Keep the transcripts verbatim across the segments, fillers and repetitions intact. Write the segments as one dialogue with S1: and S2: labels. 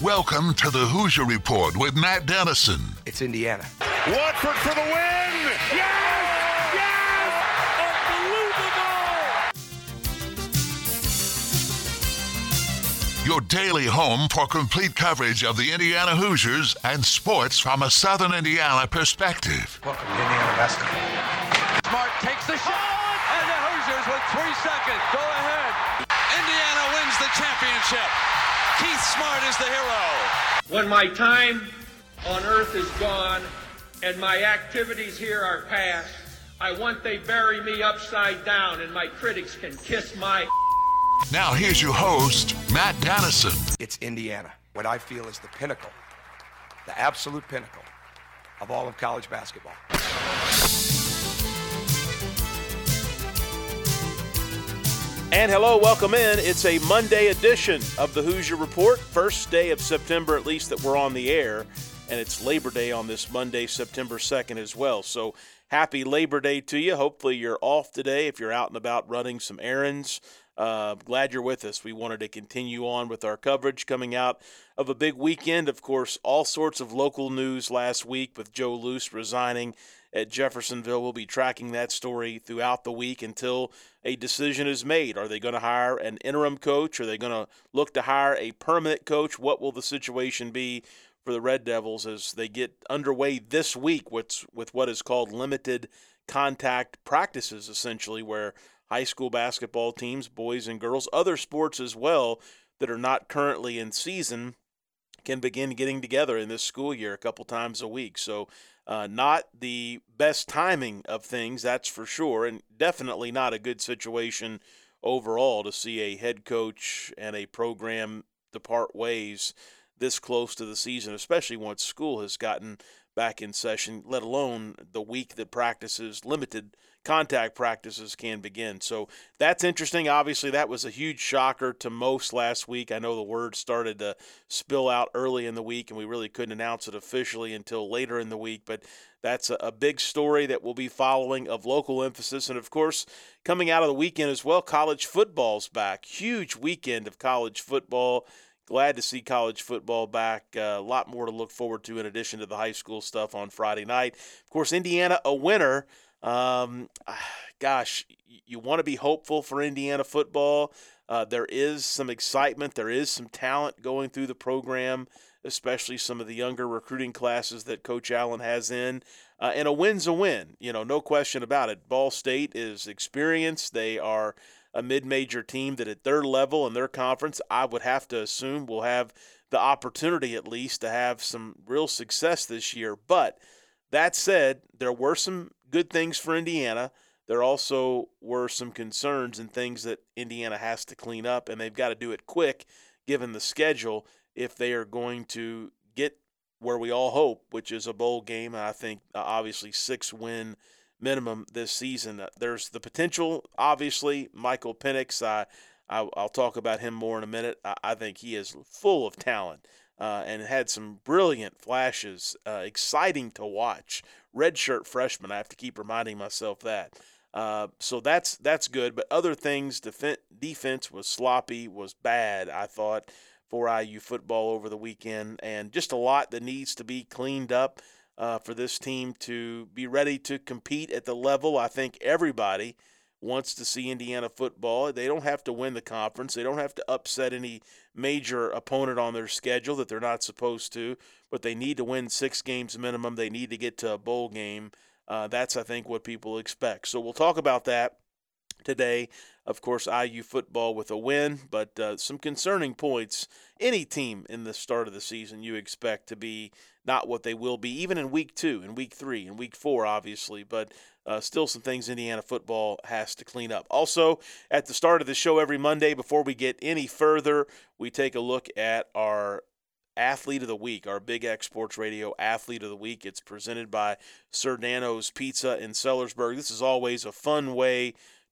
S1: Welcome to the Hoosier Report with Matt Dennison.
S2: It's Indiana.
S3: Watford for the win! Yes! Yes! Unbelievable!
S1: Your daily home for complete coverage of the Indiana Hoosiers and sports from a Southern Indiana perspective.
S2: Welcome to Indiana basketball.
S4: Smart takes the shot, and the Hoosiers with three seconds go ahead. Indiana wins the championship. Keith Smart is the hero.
S5: When my time on earth is gone and my activities here are past, I want they bury me upside down and my critics can kiss my...
S1: Now here's your host, Matt Dennison.
S2: It's Indiana, what I feel is the pinnacle, the absolute pinnacle of all of college basketball.
S6: And hello, welcome in. It's a Monday edition of the Hoosier Report. First day of September, at least, that we're on the air. And it's Labor Day on this Monday, September second as well. So happy Labor Day to you. Hopefully you're off today if you're out and about running some errands. Uh, glad you're with us. We wanted to continue on with our coverage coming out of a big weekend. Of course, all sorts of local news last week with Joe Luce resigning at Jeffersonville. We'll be tracking that story throughout the week until a decision is made. Are they going to hire an interim coach? Are they going to look to hire a permanent coach? What will the situation be for the Red Devils as they get underway this week with, with what is called limited contact practices, essentially, where high school basketball teams, boys and girls, other sports as well that are not currently in season can begin getting together in this school year a couple times a week. So uh, not the best timing of things, that's for sure, and definitely not a good situation overall to see a head coach and a program depart ways this close to the season, especially once school has gotten back in session, let alone the week that practices, limited contact practices can begin. So that's interesting. Obviously, that was a huge shocker to most last week. I know the word started to spill out early in the week, and we really couldn't announce it officially until later in the week. But that's a, a big story that we'll be following of local emphasis. And, of course, coming out of the weekend as well, college football's back. Huge weekend of college football. Glad to see college football back. Uh, a lot more to look forward to in addition to the high school stuff on Friday night. Of course, Indiana a winner. Um, gosh, you want to be hopeful for Indiana football. Uh, there is some excitement. There is some talent going through the program, especially some of the younger recruiting classes that Coach Allen has in. Uh, and a win's a win, you know, no question about it. Ball State is experienced. They are a mid-major team that at their level and their conference, I would have to assume will have the opportunity at least to have some real success this year. But that said, there were some good things for Indiana. There also were some concerns and things that Indiana has to clean up, and they've got to do it quick given the schedule if they are going to get where we all hope, which is a bowl game. I think uh, obviously six-win minimum this season. Uh, there's the potential, obviously. Michael Penix, I, I, I'll talk about him more in a minute. I, I think he is full of talent uh, and had some brilliant flashes, uh, exciting to watch. Redshirt freshman, I have to keep reminding myself that. Uh, so that's that's good. But other things, def- defense was sloppy, was bad, I thought, for I U football over the weekend. And just a lot that needs to be cleaned up uh, for this team to be ready to compete at the level. I think everybody wants to see Indiana football. They don't have to win the conference. They don't have to upset any major opponent on their schedule that they're not supposed to, but they need to win six games minimum. They need to get to a bowl game. Uh, that's, I think, what people expect. So we'll talk about that today. Of course, I U football with a win, but uh, some concerning points. Any team in the start of the season you expect to be not what they will be, even in week two, in week three, in week four, obviously, but uh, still some things Indiana football has to clean up. Also, at the start of the show every Monday, before we get any further, we take a look at our Athlete of the Week, our Big X Sports Radio Athlete of the Week. It's presented by Sir Dano's Pizza in Sellersburg. This is always a fun way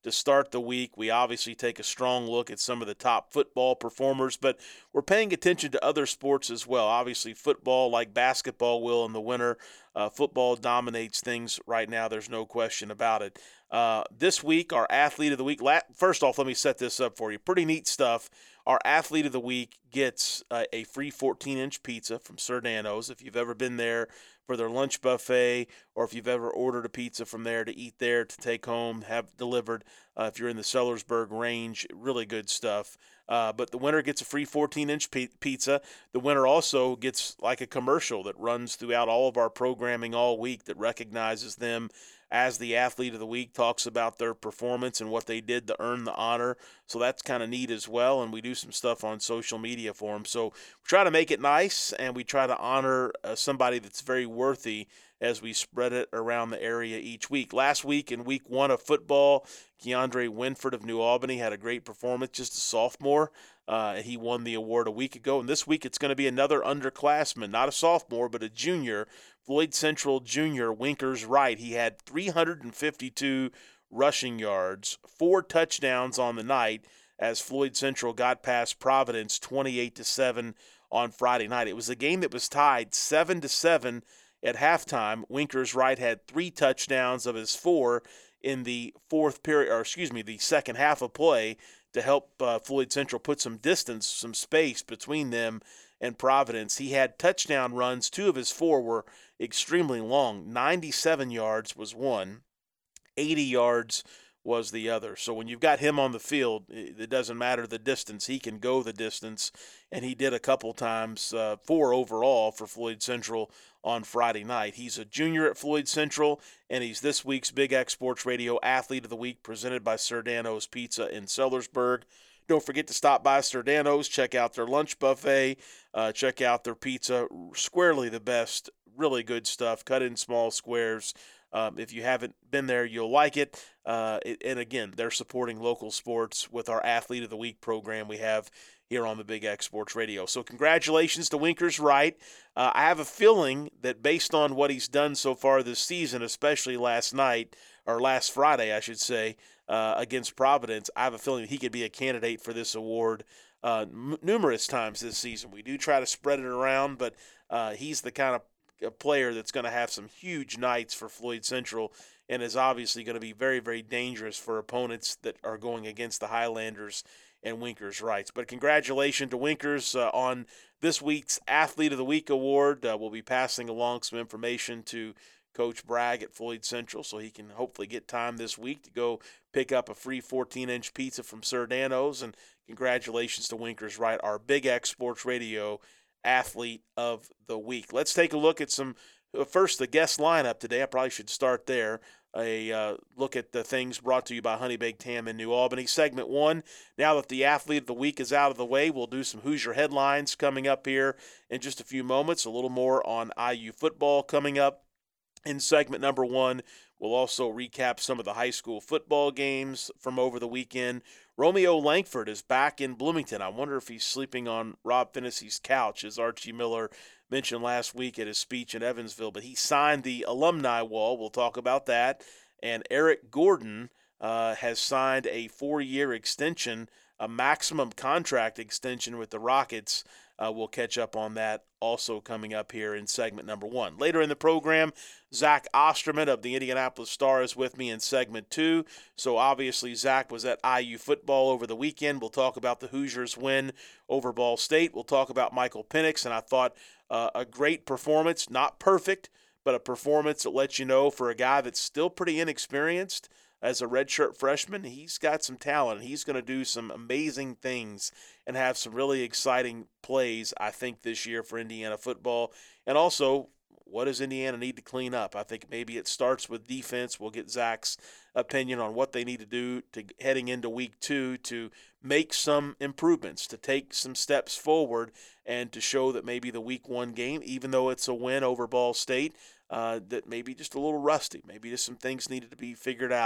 S6: to start the week. We obviously take a strong look at some of the top football performers, but we're paying attention to other sports as well. Obviously, football, like basketball will in the winter, uh, football dominates things right now. There's no question about it. Uh, this week, our Athlete of the Week, first off, let me set this up for you. Pretty neat stuff. Our Athlete of the Week gets uh, a free fourteen-inch pizza from Sardano's. If you've ever been there for their lunch buffet, or if you've ever ordered a pizza from there to eat there, to take home, have delivered, uh, if you're in the Sellersburg range, really good stuff. Uh, but the winner gets a free fourteen-inch p- pizza. The winner also gets like a commercial that runs throughout all of our programming all week that recognizes them as the Athlete of the Week, talks about their performance and what they did to earn the honor. So that's kind of neat as well, and we do some stuff on social media for them. So we try to make it nice, and we try to honor uh, somebody that's very worthy as we spread it around the area each week. Last week in week one of football, Keandre Winford of New Albany had a great performance, just a sophomore. Uh, he won the award a week ago, and this week it's going to be another underclassman, not a sophomore, but a junior, Floyd Central Junior Winkers Wright. He had three hundred fifty-two rushing yards, four touchdowns on the night as Floyd Central got past Providence twenty-eight to seven on Friday night. It was a game that was tied seven to seven at halftime. Winkers Wright had three touchdowns of his four in the fourth period, or excuse me, the second half of play to help uh, Floyd Central put some distance, some space between them and Providence. He had touchdown runs. Two of his four were extremely long. ninety-seven yards was one, eighty yards was the other. So when you've got him on the field, it doesn't matter the distance. He can go the distance, and he did a couple times, uh, four overall for Floyd Central on Friday night. He's a junior at Floyd Central, and he's this week's Big X Sports Radio Athlete of the Week, presented by Sardano's Pizza in Sellersburg. Don't forget to stop by Sardano's, check out their lunch buffet, uh, check out their pizza. Squarely the best, really good stuff, cut in small squares. Um, if you haven't been there, you'll like it. Uh, it. And again, they're supporting local sports with our Athlete of the Week program we have here on the Big X Sports Radio. So congratulations to Winkers Wright. Uh, I have a feeling that based on what he's done so far this season, especially last night, or last Friday, I should say, uh, against Providence, I have a feeling he could be a candidate for this award uh, m- numerous times this season. We do try to spread it around, but uh, he's the kind of a player that's going to have some huge nights for Floyd Central and is obviously going to be very, very dangerous for opponents that are going against the Highlanders and Winkers Wright. But congratulations to Winkers uh, on this week's Athlete of the Week award. Uh, we'll be passing along some information to Coach Bragg at Floyd Central so he can hopefully get time this week to go pick up a free fourteen-inch pizza from Sardano's. And congratulations to Winkers Wright, our Big X Sports Radio Athlete of the Week. Let's take a look at some, uh, first, the guest lineup today. I probably should start there. A uh, look at the things brought to you by Honey Baked Ham in New Albany. Segment one, now that the Athlete of the Week is out of the way, we'll do some Hoosier headlines coming up here in just a few moments. A little more on I U football coming up. In segment number one, we'll also recap some of the high school football games from over the weekend. Romeo Langford is back in Bloomington. I wonder if he's sleeping on Rob Finney's couch, as Archie Miller mentioned last week at his speech in Evansville. But he signed the alumni wall. We'll talk about that. And Eric Gordon uh, has signed a four-year extension, a maximum contract extension with the Rockets. Uh, we'll catch up on that also coming up here in segment number one. Later in the program, Zach Osterman of the Indianapolis Star is with me in segment two. So obviously Zach was at I U football over the weekend. We'll talk about the Hoosiers' win over Ball State. We'll talk about Michael Penix, and I thought uh, a great performance, not perfect, but a performance that lets you know for a guy that's still pretty inexperienced as a redshirt freshman, he's got some talent. He's going to do some amazing things and have some really exciting plays, I think, this year for Indiana football. And also, what does Indiana need to clean up? I think maybe it starts with defense. We'll get Zach's opinion on what they need to do to heading into week two to make some improvements, to take some steps forward, and to show that maybe the week one game, even though it's a win over Ball State, Uh, that maybe just a little rusty. Maybe just some things needed to be figured out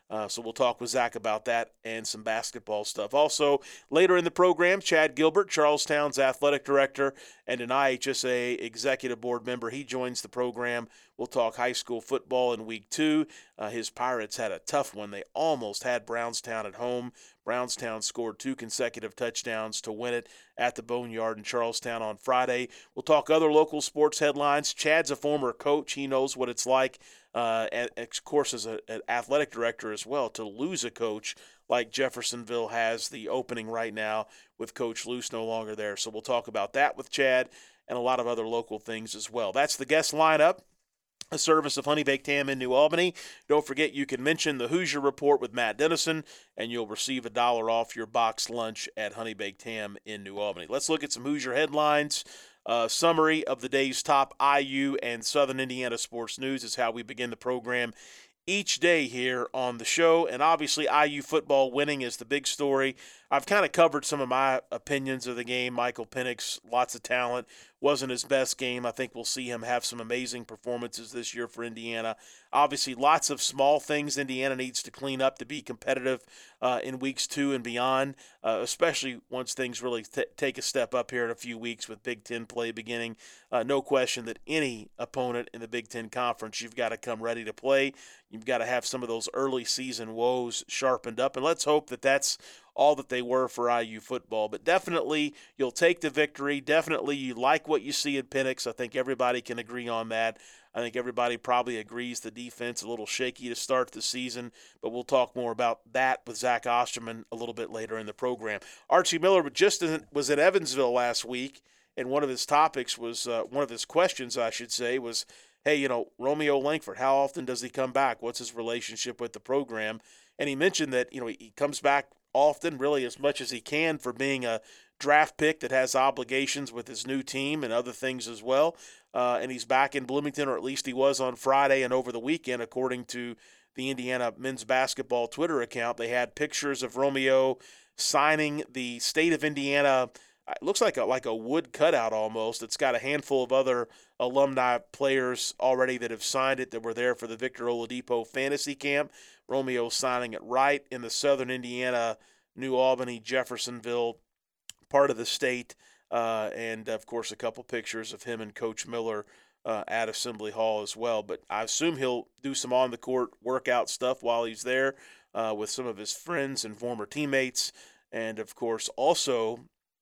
S6: Uh, so we'll talk with Zach about that and some basketball stuff. Also, later in the program, Chad Gilbert, Charlestown's athletic director and an I H S A executive board member, he joins the program. We'll talk high school football in week two. Uh, his Pirates had a tough one. They almost had Brownstown at home. Brownstown scored two consecutive touchdowns to win it at the Boneyard in Charlestown on Friday. We'll talk other local sports headlines. Chad's a former coach. He knows what it's like, uh, and, of course, as a, an athletic director as well, to lose a coach like Jeffersonville has the opening right now with Coach Luce no longer there. So we'll talk about that with Chad and a lot of other local things as well. That's the guest lineup. A service of Honey Baked Ham in New Albany. Don't forget you can mention the Hoosier Report with Matt Dennison, and you'll receive a dollar off your box lunch at Honey Baked Ham in New Albany. Let's look at some Hoosier headlines. Uh, summary of the day's top I U and Southern Indiana sports news is how we begin the program each day here on the show. And obviously I U football winning is the big story. I've kind of covered some of my opinions of the game. Michael Penix, lots of talent, wasn't his best game. I think we'll see him have some amazing performances this year for Indiana. Obviously, lots of small things Indiana needs to clean up to be competitive uh, in weeks two and beyond, uh, especially once things really t- take a step up here in a few weeks with Big Ten play beginning. Uh, no question that any opponent in the Big Ten Conference, you've got to come ready to play. You've got to have some of those early season woes sharpened up, and let's hope that that's all that they were for I U football. But definitely you'll take the victory. Definitely you like what you see in Penix. I think everybody can agree on that. I think everybody probably agrees the defense a little shaky to start the season, but we'll talk more about that with Zach Osterman a little bit later in the program. Archie Miller just was at Evansville last week, and one of his topics was, uh, one of his questions, I should say, was, hey, you know, Romeo Langford, how often does he come back? What's his relationship with the program? And he mentioned that, you know, he comes back often, really as much as he can, for being a draft pick that has obligations with his new team and other things as well. Uh, and he's back in Bloomington, or at least he was on Friday and over the weekend, according to the Indiana men's basketball Twitter account. They had pictures of Romeo signing the state of Indiana. It looks like a like a wood cutout almost. It's got a handful of other alumni players already that have signed it that were there for the Victor Oladipo fantasy camp. Romeo signing it right in the southern Indiana, New Albany, Jeffersonville part of the state. Uh, and, of course, a couple pictures of him and Coach Miller uh, at Assembly Hall as well. But I assume he'll do some on-the-court workout stuff while he's there uh, with some of his friends and former teammates. And, of course, also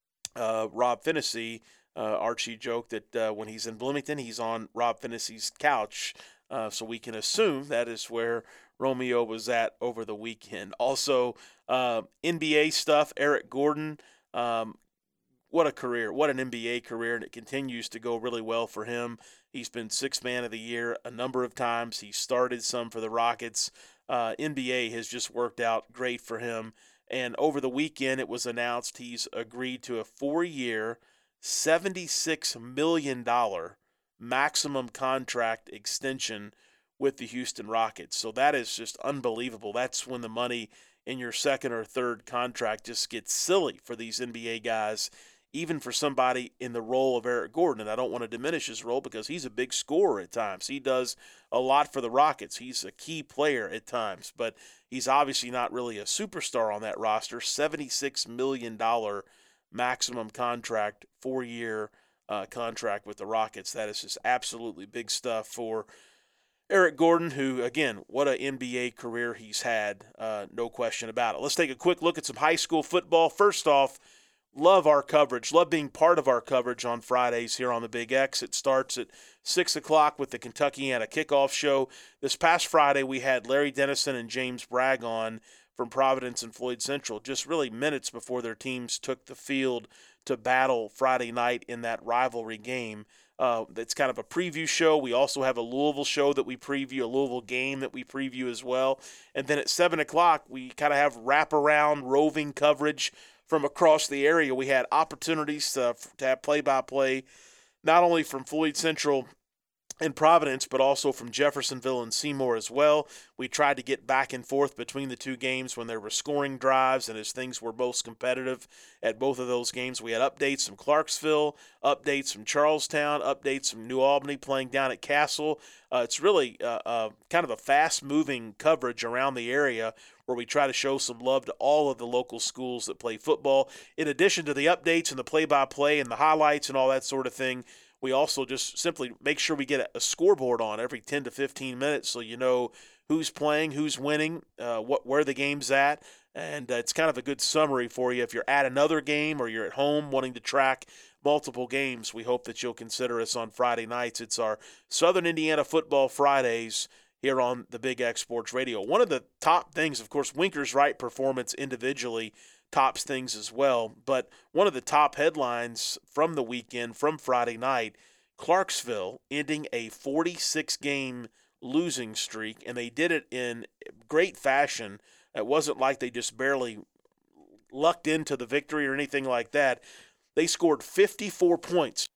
S6: uh, Rob Phinisee, uh, Archie joked that uh, when he's in Bloomington, he's on Rob Phinesee's couch. Uh, so we can assume that is where Romeo was at over the weekend. Also, uh, N B A stuff, Eric Gordon, um, what a career, what an N B A career, and it continues to go really well for him. He's been sixth man of the year a number of times. He started some for the Rockets. Uh, N B A has just worked out great for him. And over the weekend, it was announced he's agreed to a four-year, seventy-six million dollars maximum contract extension with the Houston Rockets. So that is just unbelievable. That's when the money in your second or third contract just gets silly for these N B A guys, even for somebody in the role of Eric Gordon. And I don't want to diminish his role because he's a big scorer at times. He does a lot for the Rockets. He's a key player at times, but he's obviously not really a superstar on that roster. seventy-six million dollars maximum contract, four-year uh, contract with the Rockets. That is just absolutely big stuff for Eric Gordon, who, again, what an N B A career he's had, uh, no question about it. Let's take a quick look at some high school football. First off, love our coverage, love being part of our coverage on Fridays here on the Big X. It starts at six o'clock with the Kentuckiana Kickoff Show. This past Friday, we had Larry Dennison and James Bragg on from Providence and Floyd Central, just really minutes before their teams took the field to battle Friday night in that rivalry game. Uh, it's kind of a preview show. We also have a Louisville show that we preview, a Louisville game that we preview as well. And then at seven o'clock, we kind of have wraparound roving coverage from across the area. We had opportunities to, to have play-by-play, not only from Floyd Central and Providence, but also from Jeffersonville and Seymour as well. We tried to get back and forth between the two games when there were scoring drives and as things were most competitive at both of those games. We had updates from Clarksville, updates from Charlestown, updates from New Albany playing down at Castle. Uh, it's really uh, uh, kind of a fast-moving coverage around the area where we try to show some love to all of the local schools that play football. In addition to the updates and the play-by-play and the highlights and all that sort of thing, we also just simply make sure we get a scoreboard on every ten to fifteen minutes so you know who's playing, who's winning, uh, what where the game's at. And uh, it's kind of a good summary for you if you're at another game or you're at home wanting to track multiple games. We hope that you'll consider us on Friday nights. It's our Southern Indiana Football Fridays here on the Big X Sports Radio. One of the top things, of course, Winkers Wright performance individually tops things as well. But one of the top headlines from the weekend, from Friday night, Clarksville ending a forty-six game losing streak, and they did it in great fashion. It wasn't like they just barely lucked into the victory or anything like that. They scored fifty-four points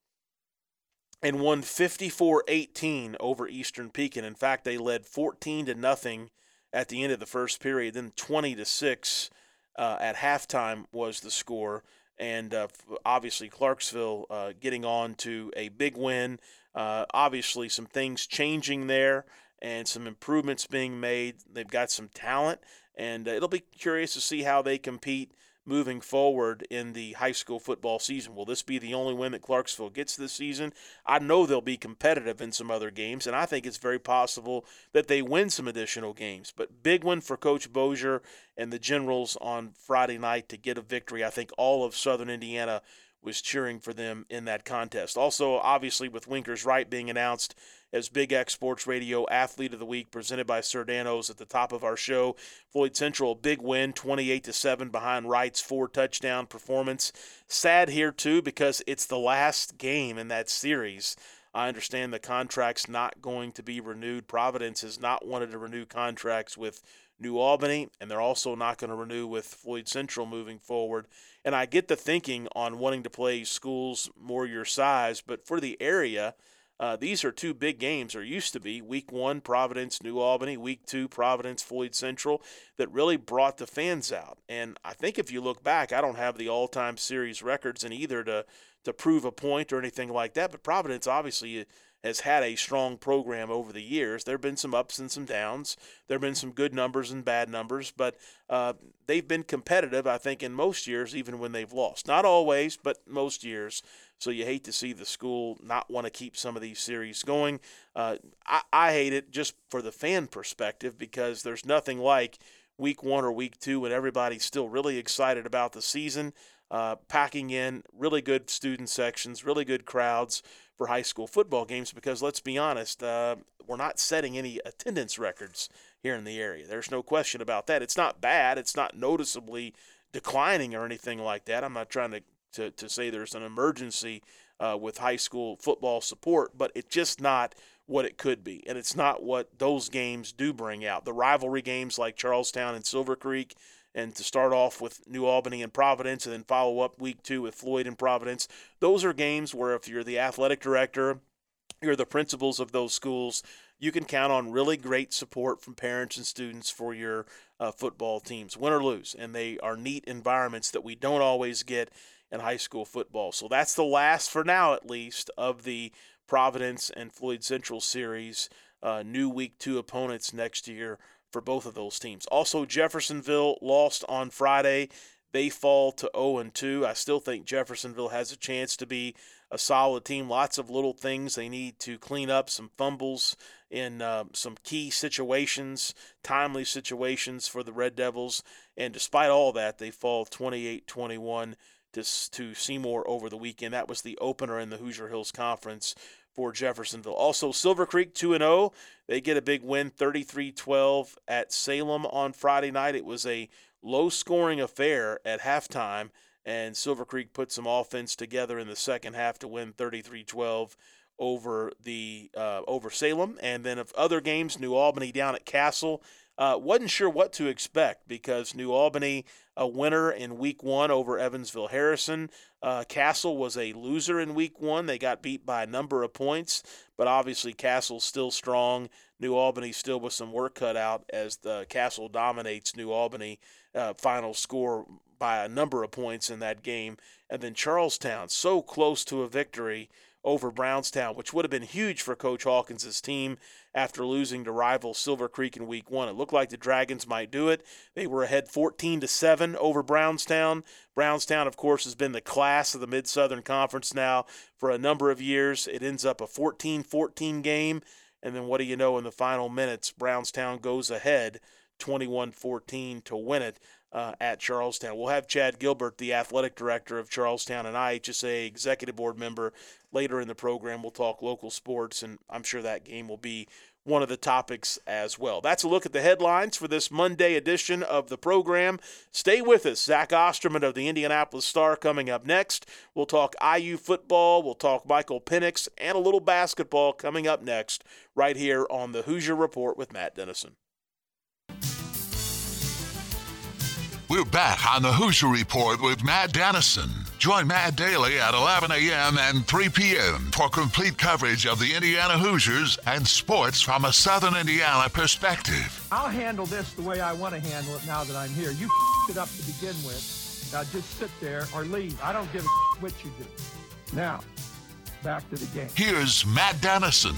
S6: and won fifty-four eighteen over Eastern Pekin. In fact, they led fourteen to nothing at the end of the first period, then twenty to six Uh, at halftime was the score, and uh, obviously Clarksville uh, getting on to a big win. Uh, obviously some things changing there and some improvements being made. They've got some talent, and uh, it'll be curious to see how they compete moving forward in the high school football season. Will this be the only win that Clarksville gets this season? I know they'll be competitive in some other games, and I think it's very possible that they win some additional games. But big one for Coach Bozier and the Generals on Friday night to get a victory. I think all of Southern Indiana was cheering for them in that contest. Also, obviously, with Winkers Wright being announced as Big X Sports Radio Athlete of the Week, presented by Serdanos at the top of our show. Floyd Central, big win, twenty-eight to seven behind Wright's four-touchdown performance. Sad here, too, because it's the last game in that series. I understand the contract's not going to be renewed. Providence has not wanted to renew contracts with New Albany, and they're also not going to renew with Floyd Central moving forward. And I get the thinking on wanting to play schools more your size, but for the area, uh, these are two big games, or used to be. Week one, Providence, New Albany. Week two, Providence, Floyd Central, that really brought the fans out. And I think if you look back, I don't have the all-time series records in either to, to prove a point or anything like that, but Providence obviously has had a strong program over the years. There have been some ups and some downs. There have been some good numbers and bad numbers, but uh, they've been competitive, I think, in most years, even when they've lost. Not always, but most years. So you hate to see the school not want to keep some of these series going. Uh, I, I hate it just for the fan perspective, because there's nothing like week one or week two when everybody's still really excited about the season, uh, packing in really good student sections, really good crowds for high school football games, because let's be honest, uh, we're not setting any attendance records here in the area. There's no question about that. It's not bad. It's not noticeably declining or anything like that. I'm not trying to, to, to say there's an emergency uh, with high school football support, but it's just not what it could be, and it's not what those games do bring out. The rivalry games like Charlestown and Silver Creek, and to start off with New Albany and Providence and then follow up week two with Floyd and Providence, those are games where if you're the athletic director, you're the principals of those schools, you can count on really great support from parents and students for your uh, football teams, win or lose. And they are neat environments that we don't always get in high school football. So that's the last, for now at least, of the Providence and Floyd Central series. Uh, new week two opponents next year for both of those teams. Also, Jeffersonville lost on Friday. They fall to oh and two. I still think Jeffersonville has a chance to be a solid team. Lots of little things they need to clean up, some fumbles in uh, some key situations, timely situations for the Red Devils. And despite all that, they fall twenty-eight twenty-one to, to Seymour over the weekend. That was the opener in the Hoosier Hills Conference for Jeffersonville. Also, Silver Creek two and oh. They get a big win, thirty-three twelve at Salem on Friday night. It was a low-scoring affair at halftime, and Silver Creek put some offense together in the second half to win thirty-three twelve over the uh, over Salem. And then of other games, New Albany down at Castle. Uh, wasn't sure what to expect because New Albany, a winner in week one over Evansville Harrison. Uh, Castle was a loser in week one. They got beat by a number of points, but obviously Castle's still strong. New Albany still with some work cut out as the Castle dominates New Albany. Uh, final score by a number of points in that game. And then Charlestown, so close to a victory over Brownstown, which would have been huge for Coach Hawkins' team after losing to rival Silver Creek in week one. It looked like the Dragons might do it. They were ahead fourteen to seven over Brownstown. Brownstown, of course, has been the class of the Mid-Southern Conference now for a number of years. It ends up a fourteen fourteen game, and then what do you know, in the final minutes, Brownstown goes ahead twenty-one fourteen to win it uh, at Charlestown. We'll have Chad Gilbert, the athletic director of Charlestown and I H S A executive board member, later in the program. We'll talk local sports, and I'm sure that game will be one of the topics as well. That's a look at the headlines for this Monday edition of the program. Stay with us. Zach Osterman of the Indianapolis Star coming up next. We'll talk I U football. We'll talk Michael Penix and a little basketball coming up next right here on the Hoosier Report with Matt Dennison.
S1: We're back on the Hoosier Report with Matt Dennison. Join Matt daily at eleven a.m. and three p.m. for complete coverage of the Indiana Hoosiers and sports from a Southern Indiana perspective.
S5: I'll handle this the way I want to handle it now that I'm here. You f***ed it up to begin with. Now just sit there or leave. I don't give a f- what you do. Now, back to the game.
S1: Here's Matt Dennison.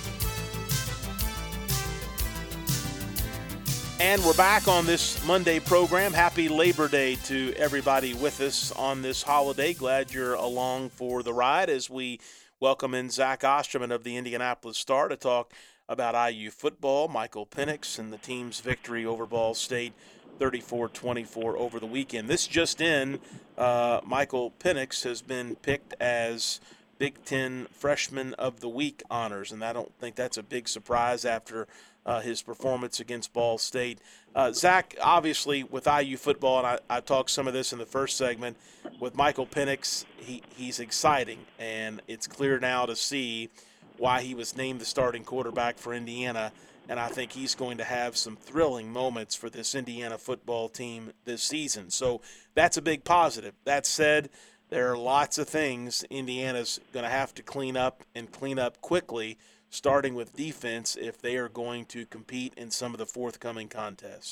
S6: And we're back on this Monday program. Happy Labor Day to everybody with us on this holiday. Glad you're along for the ride as we welcome in Zach Osterman of the Indianapolis Star to talk about I U football, Michael Penix, and the team's victory over Ball State thirty-four twenty-four over the weekend. This just in, uh, Michael Penix has been picked as Big Ten Freshman of the Week honors, and I don't think that's a big surprise after Uh, his performance against Ball State. Uh, Zach, obviously, with I U football, and I, I talked some of this in the first segment, with Michael Penix, he, he's exciting, and it's clear now to see why he was named the starting quarterback for Indiana, and I think he's going to have some thrilling moments for this Indiana football team this season. So that's a big positive. That said, there are lots of things Indiana's going to have to clean up and clean up quickly, starting with defense, if they are going to compete in some of the forthcoming contests.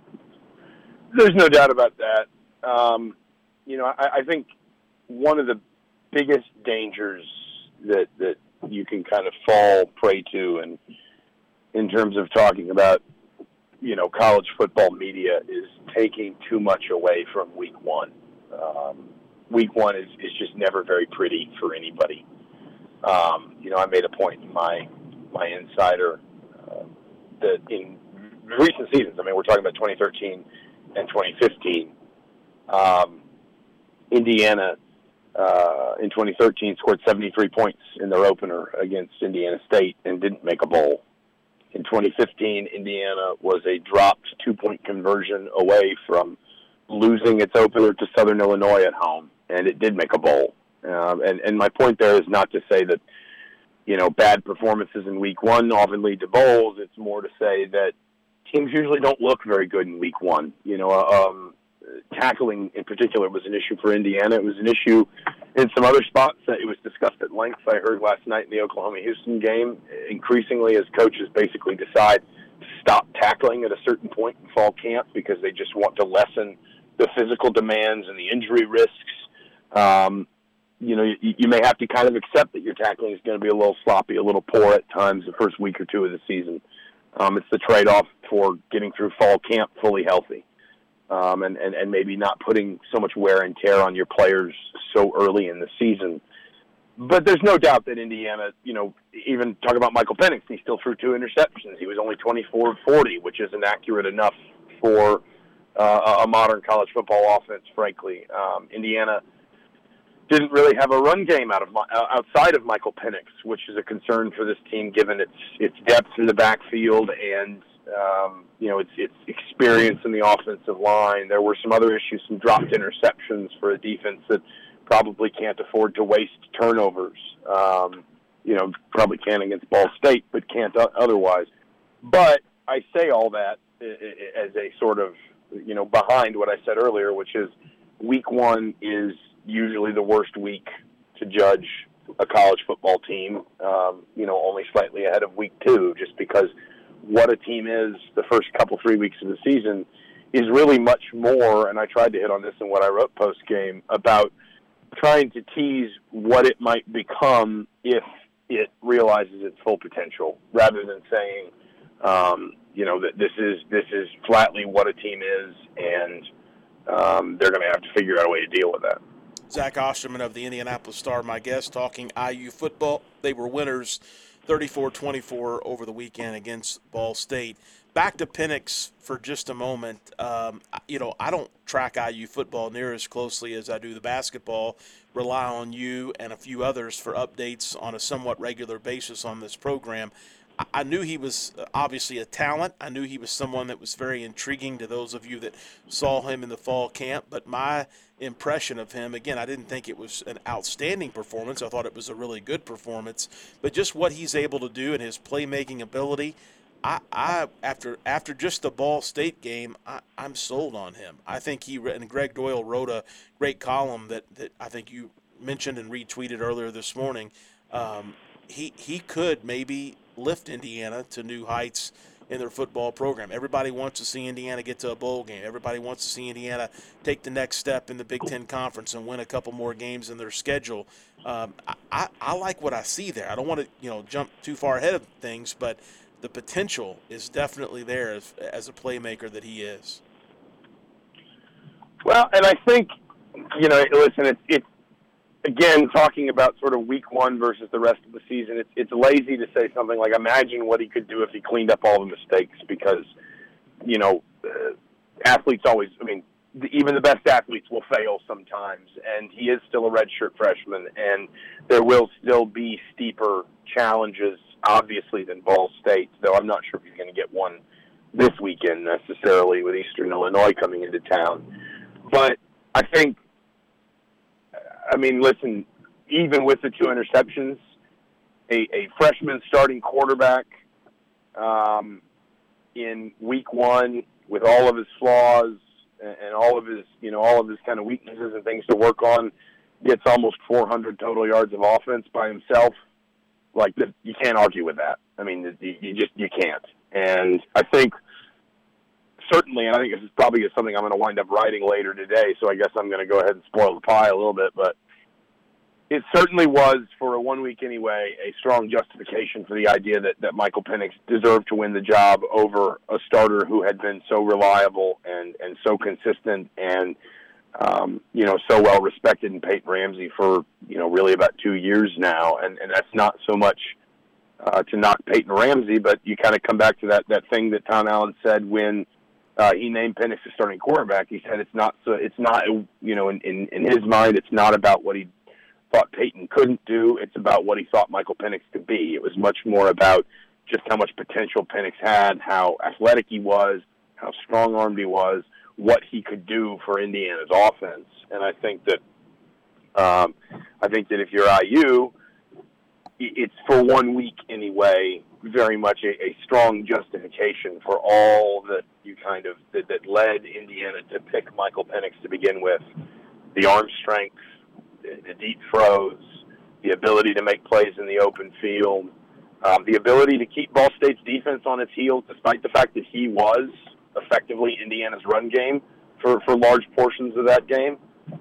S7: There's no doubt about that. Um, you know, I, I think one of the biggest dangers that, that you can kind of fall prey to, and in terms of talking about, you know, college football media, is taking too much away from week one. Um, week one is, is just never very pretty for anybody. Um, you know, I made a point in my my insider uh, that in recent seasons, I mean, we're talking about twenty thirteen and twenty fifteen, um, Indiana uh, in twenty thirteen scored seventy-three points in their opener against Indiana State and didn't make a bowl. In twenty fifteen, Indiana was a dropped two-point conversion away from losing its opener to Southern Illinois at home, and it did make a bowl. Um, and, and my point there is not to say that, you know, bad performances in week one often lead to bowls. It's more to say that teams usually don't look very good in week one. You know, um, tackling in particular was an issue for Indiana. It was an issue in some other spots. It was discussed at length, I heard last night in the Oklahoma-Houston game, increasingly as coaches basically decide to stop tackling at a certain point in fall camp because they just want to lessen the physical demands and the injury risks. Um, You know, you, you may have to kind of accept that your tackling is going to be a little sloppy, a little poor at times the first week or two of the season. Um, it's the trade-off for getting through fall camp fully healthy um, and, and, and maybe not putting so much wear and tear on your players so early in the season. But there's no doubt that Indiana, you know, even talk about Michael Penix, he still threw two interceptions. He was only twenty-four of forty, which isn't accurate enough for uh, a modern college football offense, frankly. Um, Indiana didn't really have a run game out of outside of Michael Penix, which is a concern for this team given its its depth in the backfield and um, you know its its experience in the offensive line. There were some other issues, some dropped interceptions for a defense that probably can't afford to waste turnovers. Um, you know, probably can against Ball State, but can't otherwise. But I say all that as a sort of, you know, behind what I said earlier, which is week one is usually the worst week to judge a college football team, um, you know, only slightly ahead of week two, just because what a team is the first couple, three weeks of the season is really much more, and I tried to hit on this in what I wrote post-game, about trying to tease what it might become if it realizes its full potential, rather than saying, um, you know, that this is this is flatly what a team is, and um, they're going to have to figure out a way to deal with that.
S6: Zach Osterman of the Indianapolis Star, my guest, talking I U football. They were winners thirty-four twenty-four over the weekend against Ball State. Back to Penix for just a moment. Um, you know, I don't track I U football near as closely as I do the basketball. Rely on you and a few others for updates on a somewhat regular basis on this program. I, I knew he was obviously a talent. I knew he was someone that was very intriguing to those of you that saw him in the fall camp. But my impression of him, again, I didn't think it was an outstanding performance. I thought it was a really good performance. But just what he's able to do and his playmaking ability, I, I after after just the Ball State game, I, I'm sold on him. I think he and Greg Doyle wrote a great column that, that I think you mentioned and retweeted earlier this morning. Um, he he could maybe lift Indiana to new heights in their football program. Everybody wants to see Indiana get to a bowl game. Everybody wants to see Indiana take the next step in the Big Ten Conference and win a couple more games in their schedule. Um, I, I, I like what I see there. I don't want to you know jump too far ahead of things, but the potential is definitely there as, as a playmaker that he is.
S7: Well, and I think, you know, listen, it's, it's again, talking about sort of week one versus the rest of the season, it's, it's lazy to say something like, imagine what he could do if he cleaned up all the mistakes, because, you know, uh, athletes always, I mean, the, even the best athletes will fail sometimes, and he is still a redshirt freshman, and there will still be steeper challenges, obviously, than Ball State, though I'm not sure if he's going to get one this weekend necessarily with Eastern Illinois coming into town. But I think, I mean, listen, even with the two interceptions, a, a freshman starting quarterback um, in week one with all of his flaws and, and all of his, you know, all of his kind of weaknesses and things to work on, gets almost four hundred total yards of offense by himself. Like, you can't argue with that. I mean, you just you can't. And I think certainly, and I think this is probably something I'm going to wind up writing later today, so I guess I'm going to go ahead and spoil the pie a little bit, but it certainly was, for a one week anyway, a strong justification for the idea that, that Michael Penix deserved to win the job over a starter who had been so reliable and, and so consistent and Um, you know, so well respected in Peyton Ramsey for, you know, really about two years now. And, and that's not so much uh, to knock Peyton Ramsey, but you kind of come back to that, that thing that Tom Allen said when uh, he named Penix the starting quarterback. He said it's not, so it's not, you know, in, in, in his mind, it's not about what he thought Peyton couldn't do. It's about what he thought Michael Penix could be. It was much more about just how much potential Penix had, how athletic he was, how strong-armed he was, what he could do for Indiana's offense. And I think that um, I think that if you're I U, it's for one week anyway, very much a, a strong justification for all that you kind of that, that led Indiana to pick Michael Penix to begin with. The arm strength, the, the deep throws, the ability to make plays in the open field, um, the ability to keep Ball State's defense on its heels, despite the fact that he was effectively Indiana's run game for, for large portions of that game.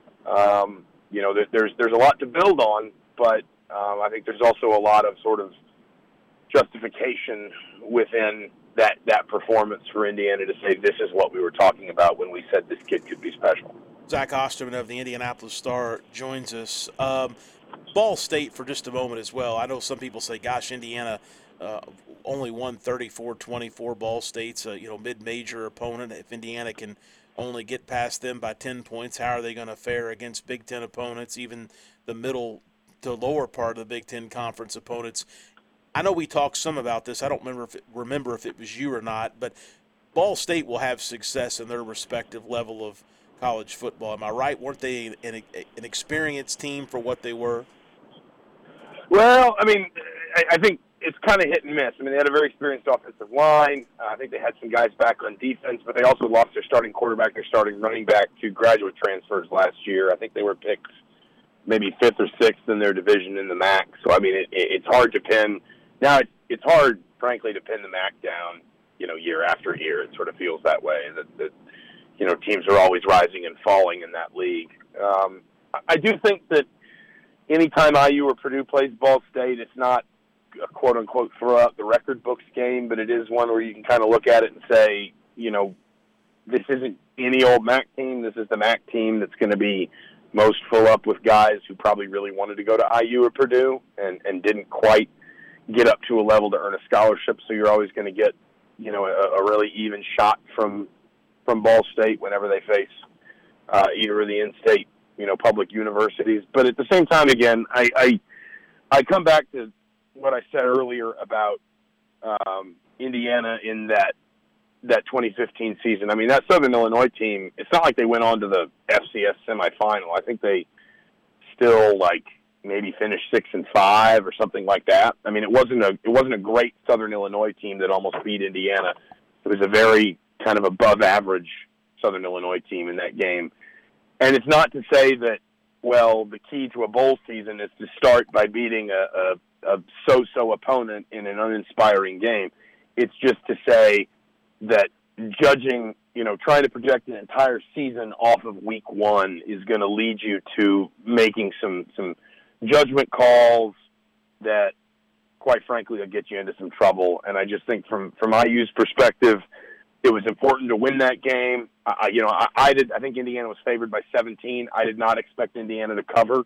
S7: Um, you know, there's there's a lot to build on, but um, I think there's also a lot of sort of justification within that, that performance for Indiana to say this is what we were talking about when we said this kid could be special.
S6: Zach Osterman of the Indianapolis Star joins us. Um, Ball State for just a moment as well. I know some people say, gosh, Indiana uh, only won thirty-four twenty-four. Ball State's a you know mid-major opponent. If Indiana can only get past them by ten points, how are they going to fare against Big Ten opponents, even the middle to lower part of the Big Ten Conference opponents? I know we talked some about this. I don't remember if it, remember if it was you or not, but Ball State will have success in their respective level of college football. Am I right? Weren't they an, an experienced team for what they were?
S7: Well, I mean, I, I think it's kind of hit and miss. I mean, they had a very experienced offensive line. Uh, I think they had some guys back on defense, but they also lost their starting quarterback, their starting running back to graduate transfers last year. I think they were picked maybe fifth or sixth in their division in the M A C. So, I mean, it, it, it's hard to pin. Now, it, it's hard, frankly, to pin the M A C down, you know, year after year. It sort of feels that way, that, that you know, teams are always rising and falling in that league. Um, I do think that anytime I U or Purdue plays Ball State, it's not a quote-unquote throw-out the record books game, but it is one where you can kind of look at it and say, you know, this isn't any old M A C team. This is the M A C team that's going to be most full up with guys who probably really wanted to go to I U or Purdue and, and didn't quite get up to a level to earn a scholarship. So you're always going to get, you know, a, a really even shot from from Ball State whenever they face uh, either of the in-state, you know, public universities. But at the same time, again, I I, I come back to what I said earlier about um, Indiana in that that twenty fifteen season. I mean, that Southern Illinois team, it's not like they went on to the F C S semifinal. I think they still, like, maybe finished six and five or something like that. I mean, it wasn't a it wasn't a great Southern Illinois team that almost beat Indiana. It was a very kind of above average Southern Illinois team in that game. And it's not to say that, well, the key to a bowl season is to start by beating a, a, a so-so opponent in an uninspiring game. It's just to say that judging, you know, trying to project an entire season off of week one is going to lead you to making some, some judgment calls that, quite frankly, will get you into some trouble. And I just think from, from I U's perspective, it was important to win that game. I, you know, I, I did. I think Indiana was favored by seventeen. I did not expect Indiana to cover,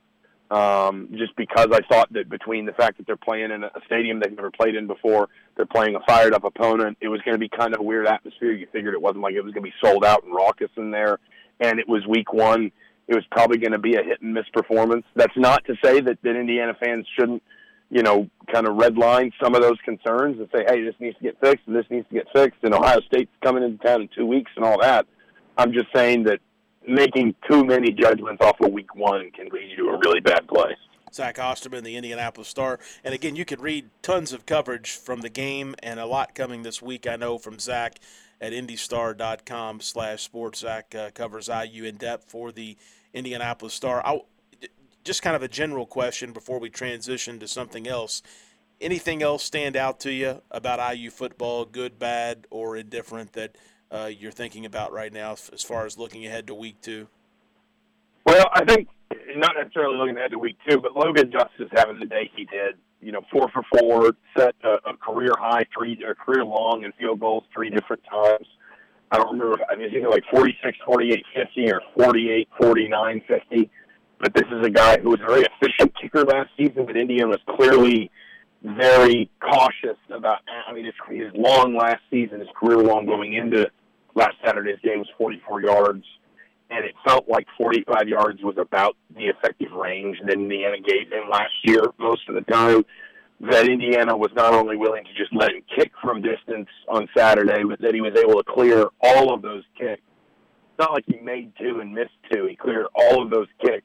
S7: um, just because I thought that between the fact that they're playing in a stadium they've never played in before, they're playing a fired-up opponent, it was going to be kind of a weird atmosphere. You figured it wasn't like it was going to be sold out and raucous in there, and it was week one. It was probably going to be a hit-and-miss performance. That's not to say that, that Indiana fans shouldn't, you know, kind of redline some of those concerns and say, hey, this needs to get fixed and this needs to get fixed, and Ohio State's coming into town in two weeks and all that. I'm just saying that making too many judgments off of week one can lead you to a really bad place.
S6: Zach Osterman, the Indianapolis Star. And, again, you can read tons of coverage from the game and a lot coming this week, I know, from Zach at indystar.com slash sports. Zach uh, covers I U in depth for the Indianapolis Star. I, just kind of a general question before we transition to something else. Anything else stand out to you about I U football, good, bad, or indifferent, that uh, you're thinking about right now as far as looking ahead to week two?
S7: Well, I think not necessarily looking ahead to week two, but Logan Justice having the day he did, you know, four for four, set a, a career high, three, a career long in field goals three different times. I don't remember, I mean, it's either like forty-six forty-eight fifty or forty-eight forty-nine fifty. But this is a guy who was a very efficient kicker last season, but Indiana was clearly very cautious about, I mean, his, his long last season, his career long going into last Saturday's game was forty-four yards, and it felt like forty-five yards was about the effective range that Indiana gave him last year most of the time. That Indiana was not only willing to just let him kick from distance on Saturday, but that he was able to clear all of those kicks. It's not like he made two and missed two. He cleared all of those kicks.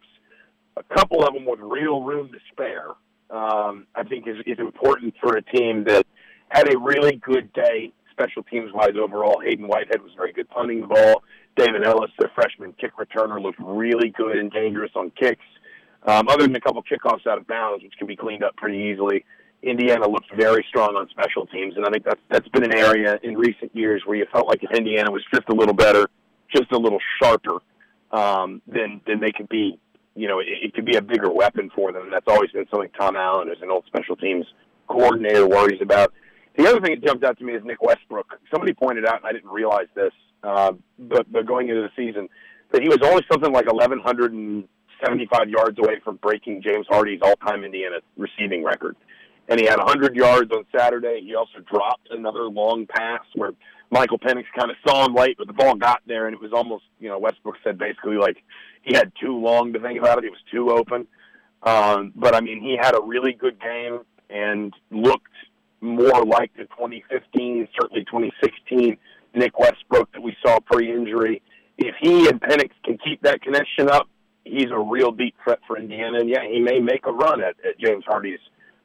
S7: A couple of them with real room to spare, um, I think is, is important for a team that had a really good day, special teams-wise overall. Hayden Whitehead was very good punting the ball. David Ellis, their freshman kick returner, looked really good and dangerous on kicks. Um, other than a couple kickoffs out of bounds, which can be cleaned up pretty easily, Indiana looked very strong on special teams, and I think that's that's been an area in recent years where you felt like if Indiana was just a little better, just a little sharper, um, then then they could be. You know, it, it could be a bigger weapon for them. That's always been something Tom Allen, as an old special teams coordinator, worries about. The other thing that jumped out to me is Nick Westbrook. Somebody pointed out, and I didn't realize this, uh, but, but going into the season, that he was only something like eleven seventy-five yards away from breaking James Hardy's all-time Indiana receiving record. And he had one hundred yards on Saturday. He also dropped another long pass where Michael Penix kind of saw him late, but the ball got there, and it was almost, you know, Westbrook said basically like he had too long to think about it. He was too open. Um, but, I mean, he had a really good game and looked more like the twenty fifteen, certainly twenty sixteen Nick Westbrook that we saw pre-injury. If he and Penix can keep that connection up, he's a real deep threat for Indiana. And, yeah, he may make a run at, at James Hardy's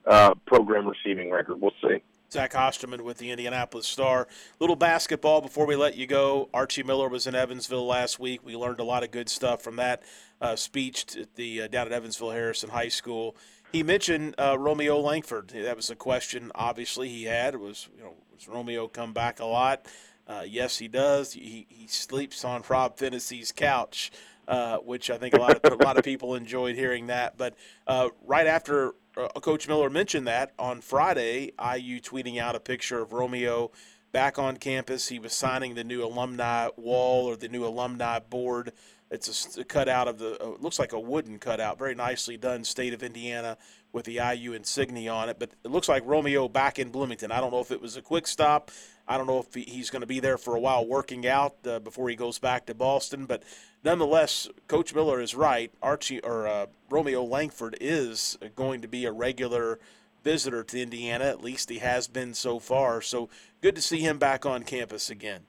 S7: uh, program receiving record. We'll see.
S6: Zach Osterman with the Indianapolis Star. Little basketball before we let you go. Archie Miller was in Evansville last week. We learned a lot of good stuff from that uh, speech at the uh, down at Evansville Harrison High School. He mentioned uh, Romeo Langford. That was a question, obviously, he had. It was, you know, does Romeo come back a lot? Uh, yes, he does. He, he sleeps on Rob Phinissee's couch, uh, which I think a lot of a lot of people enjoyed hearing that. But uh, right after uh, Coach Miller mentioned that on Friday, I U tweeting out a picture of Romeo back on campus. He was signing the new alumni wall or the new alumni board. It's a cutout of the, uh, looks like a wooden cutout, very nicely done, State of Indiana with the I U insignia on it. But it looks like Romeo back in Bloomington. I don't know if it was a quick stop. I don't know if he, he's going to be there for a while working out uh, before he goes back to Boston. But nonetheless, Coach Miller is right. Archie or uh, Romeo Langford is going to be a regular visitor to Indiana. At least he has been so far. So good to see him back on campus again.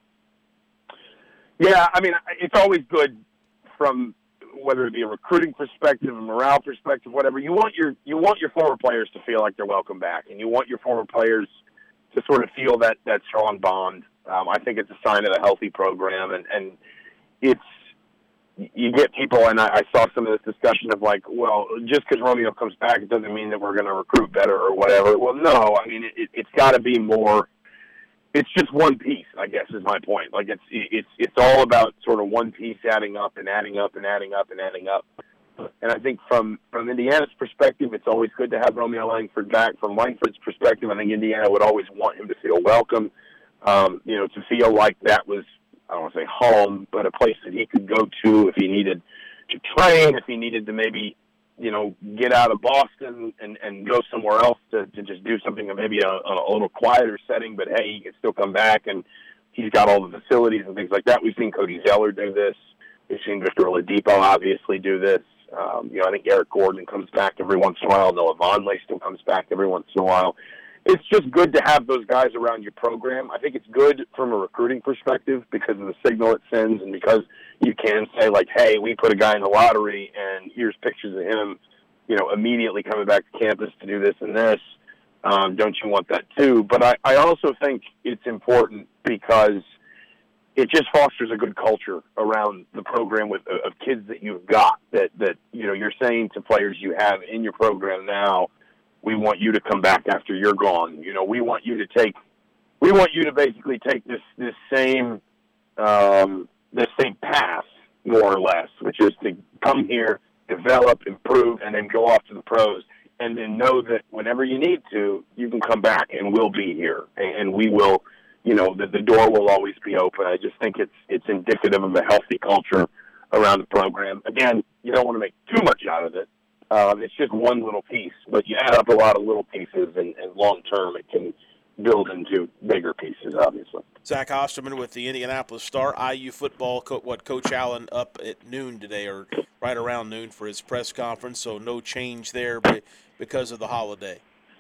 S7: Yeah, I mean, it's always good from whether it be a recruiting perspective, a morale perspective, whatever. You want your you want your former players to feel like they're welcome back, and you want your former players to sort of feel that, that strong bond. Um, I think it's a sign of a healthy program, and, and it's you get people, and I, I saw some of this discussion of like, well, just because Romeo comes back, it doesn't mean that we're going to recruit better or whatever. Well, no, I mean, it, it's got to be more. It's just one piece, I guess, is my point. Like it's it's it's all about sort of one piece adding up and adding up and adding up and adding up. And I think from, from Indiana's perspective, it's always good to have Romeo Langford back. From Langford's perspective, I think Indiana would always want him to feel welcome. Um, you know, to feel like that was, I don't want to say home, but a place that he could go to if he needed to train, if he needed to maybe, you know, get out of Boston and, and go somewhere else to, to just do something that maybe a, a little quieter setting, but hey, he can still come back and he's got all the facilities and things like that. We've seen Cody Zeller do this. We've seen Victor Oladipo obviously do this. Um, you know, I think Eric Gordon comes back every once in a while. Noah Vonleh still comes back every once in a while. It's just good to have those guys around your program. I think it's good from a recruiting perspective because of the signal it sends and because you can say, like, hey, we put a guy in the lottery and here's pictures of him, you know, immediately coming back to campus to do this and this. Um, don't you want that too? But I, I also think it's important because it just fosters a good culture around the program with of kids that you've got that, that, you know, you're saying to players you have in your program now, we want you to come back after you're gone. You know, we want you to take, we want you to basically take this, this same, um, this same path more or less, which is to come here, develop, improve, and then go off to the pros. And then know that whenever you need to, you can come back and we'll be here and, and we will, you know, the, the door will always be open. I just think it's it's indicative of a healthy culture around the program. Again, you don't want to make too much out of it. Um, it's just one little piece, but you add up a lot of little pieces, and, and long term it can build into bigger pieces, obviously.
S6: Zach Osterman with the Indianapolis Star. I U football, co- what Coach Allen up at noon today, or right around noon for his press conference, so no change there because of the holiday.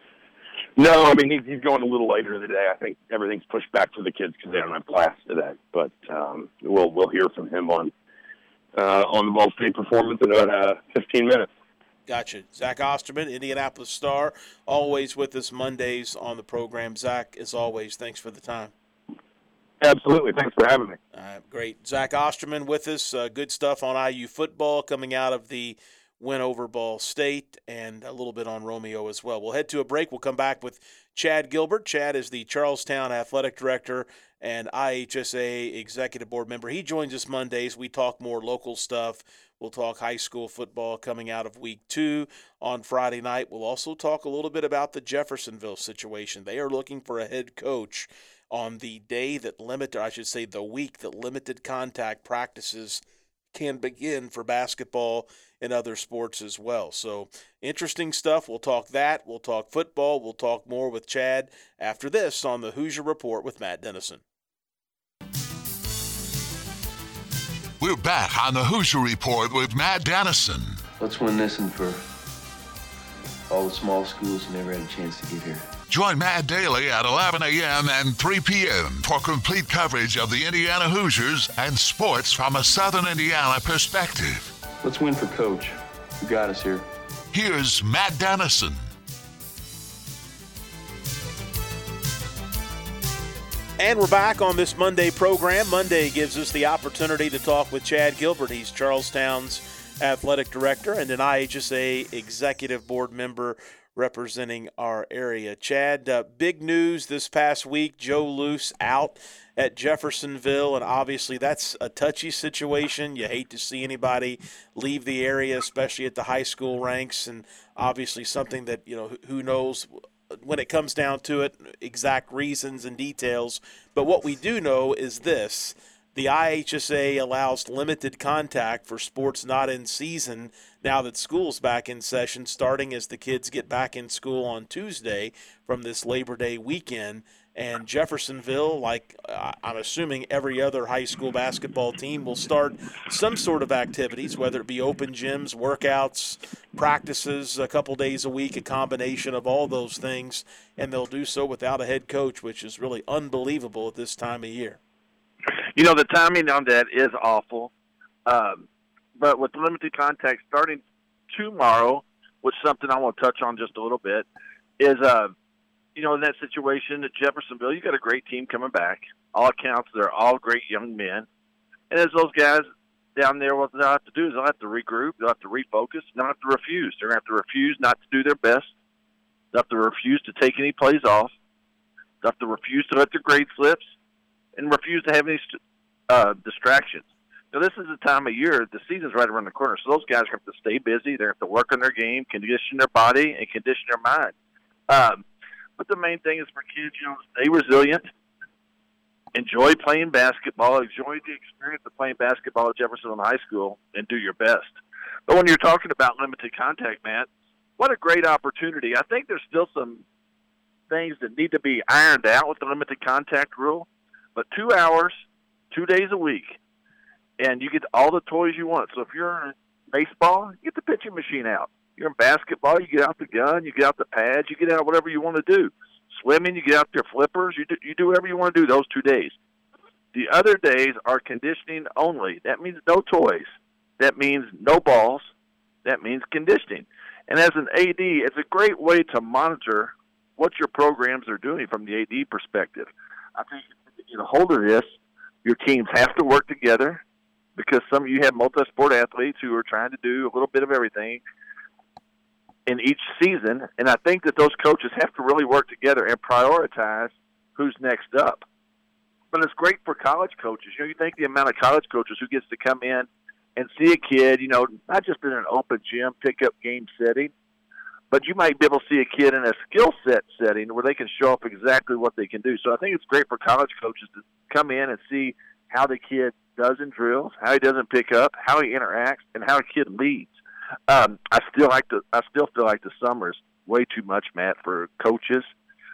S7: No, I mean, he's, he's going a little later today. I think everything's pushed back for the kids because they don't have class today. But um, we'll we'll hear from him on uh, on the Ball State performance in about uh, fifteen minutes.
S6: Gotcha. Zach Osterman, Indianapolis Star, always with us Mondays on the program. Zach, as always, thanks for the time.
S7: Absolutely. Thanks for having me.
S6: All right, great. Zach Osterman with us. Uh, good stuff on I U football coming out of the win over Ball State, and a little bit on Romeo as well. We'll head to a break. We'll come back with Chad Gilbert. Chad is the Charlestown Athletic Director and I H S A Executive Board member. He joins us Mondays. We talk more local stuff. We'll talk high school football coming out of week two on Friday night. We'll also talk a little bit about the Jeffersonville situation. They are looking for a head coach on the day that limited, I should say the week that limited contact practices can begin for basketball and other sports as well. So interesting stuff. We'll talk that. We'll talk football. We'll talk more with Chad after this on the Hoosier Report with Matt Dennison.
S1: We're back on the Hoosier Report with Matt Dennison.
S8: Let's win this one for all the small schools who never had a chance to get here.
S1: Join Matt daily at eleven a.m. and three p.m. for complete coverage of the Indiana Hoosiers and sports from a Southern Indiana perspective.
S8: Let's win for Coach, who got us here.
S1: Here's Matt Dennison.
S6: And we're back on this Monday program. Monday gives us the opportunity to talk with Chad Gilbert. He's Charlestown's athletic director and an I H S A executive board member representing our area. Chad, uh, big news this past week, Joe Luce out at Jeffersonville, and obviously that's a touchy situation. You hate to see anybody leave the area, especially at the high school ranks, and obviously something that, you know, who knows when it comes down to it, exact reasons and details. But what we do know is this: the I H S A allows limited contact for sports not in season now that school's back in session, starting as the kids get back in school on Tuesday from this Labor Day weekend. And Jeffersonville, like I'm assuming every other high school basketball team, will start some sort of activities, whether it be open gyms, workouts, practices a couple days a week, a combination of all those things, and they'll do so without a head coach, which is really unbelievable at this time of year.
S9: You know, the timing on that is awful. Um, but with limited contact starting tomorrow, which is something I want to touch on just a little bit, is, uh, you know, in that situation at Jeffersonville, you got a great team coming back. All accounts, they're all great young men. And as those guys down there, what they'll have to do is they'll have to regroup, they'll have to refocus, they'll have to refuse. They're going to have to refuse not to do their best. They'll have to refuse to take any plays off. They'll have to refuse to let their grade slips and refuse to have any uh, distractions. Now, this is the time of year, the season's right around the corner, so those guys have to stay busy. They have to work on their game, condition their body, and condition their mind. Um, but the main thing is for kids, you know, stay resilient, enjoy playing basketball, enjoy the experience of playing basketball at Jefferson High School, and do your best. But when you're talking about limited contact, Matt, what a great opportunity. I think there's still some things that need to be ironed out with the limited contact rule, but two hours, two days a week, and you get all the toys you want. So if you're in baseball, you get the pitching machine out. You're in basketball, you get out the gun, you get out the pads, you get out whatever you want to do. Swimming, you get out your flippers, you do, you do whatever you want to do those two days. The other days are conditioning only. That means no toys. That means no balls. That means conditioning. And as an A D, it's a great way to monitor what your programs are doing from the A D perspective. I think to get a hold of this, your teams have to work together because some of you have multi-sport athletes who are trying to do a little bit of everything in each season, and I think that those coaches have to really work together and prioritize who's next up. But it's great for college coaches. You know, you think the amount of college coaches who gets to come in and see a kid, you know, not just in an open gym, pick-up game setting, but you might be able to see a kid in a skill set setting where they can show up exactly what they can do. So I think it's great for college coaches to come in and see how the kid does in drills, how he doesn't pick up, how he interacts, and how a kid leads. Um, I still like the. I still feel like the summer is way too much, Matt, for coaches,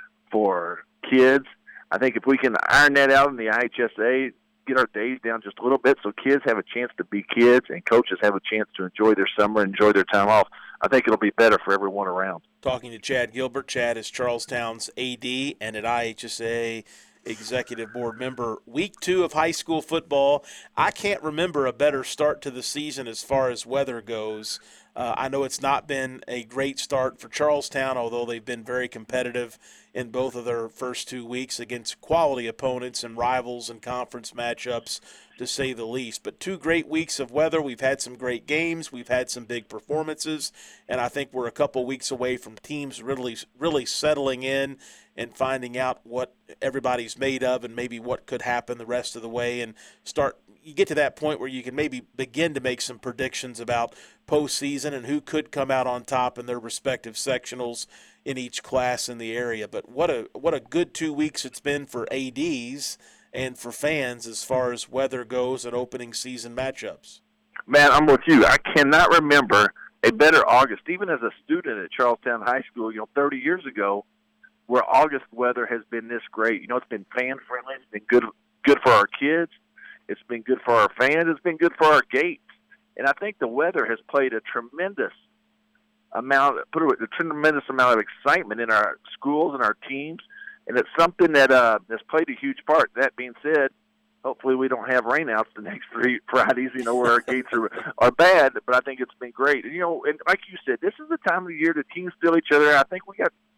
S9: for kids. I think if we can iron that out in the I H S A, get our days down just a little bit so kids have a chance to be kids and coaches have a chance to enjoy their summer, enjoy their time off, I think it'll be better for everyone around.
S6: Talking to Chad Gilbert. Chad is Charlestown's A D and at I H S A executive board member. Week two of high school football. I can't remember a better start to the season as far as weather goes. Uh, I know it's not been a great start for Charlestown, although they've been very competitive in both of their first two weeks against quality opponents and rivals and conference matchups, to say the least. But two great weeks of weather. We've had some great games. We've had some big performances, and I think we're a couple weeks away from teams really, really settling in and finding out what everybody's made of and maybe what could happen the rest of the way, and start you get to that point where you can maybe begin to make some predictions about postseason and who could come out on top in their respective sectionals in each class in the area. But what a what a good two weeks it's been for A Ds and for fans as far as weather goes and opening season matchups.
S9: Man, I'm with you. I cannot remember a better August, even as a student at Charlestown High School, you know, thirty years ago, where August weather has been this great. You know, it's been fan-friendly. It's been good good for our kids. It's been good for our fans. It's been good for our gates. And I think the weather has played a tremendous amount, put a tremendous amount of excitement in our schools and our teams. And it's something that uh, has played a huge part. That being said, hopefully we don't have rainouts the next three Fridays, you know, where our gates are, are bad. But I think it's been great. And, you know, and like you said, this is the time of the year the teams feel each other. I think we got